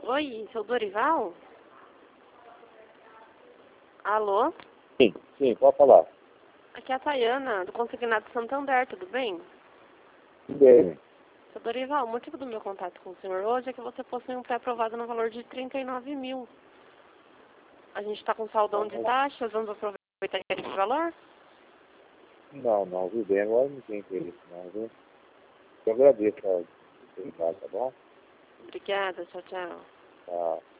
Oi, seu Dorival? Alô? Sim, pode falar. Aqui é a Tayana, do Consignado Santander, tudo bem? Tudo bem. Seu Dorival, o motivo do meu contato com o senhor hoje é que você possui um pré-aprovado no valor de 39 mil. A gente está com saldão de taxas, vamos aproveitar esse valor? Não, viu bem, agora não tem interesse não, viu? Eu agradeço a oportunidade, tá bom? Obrigada, tchau, tchau. Tá.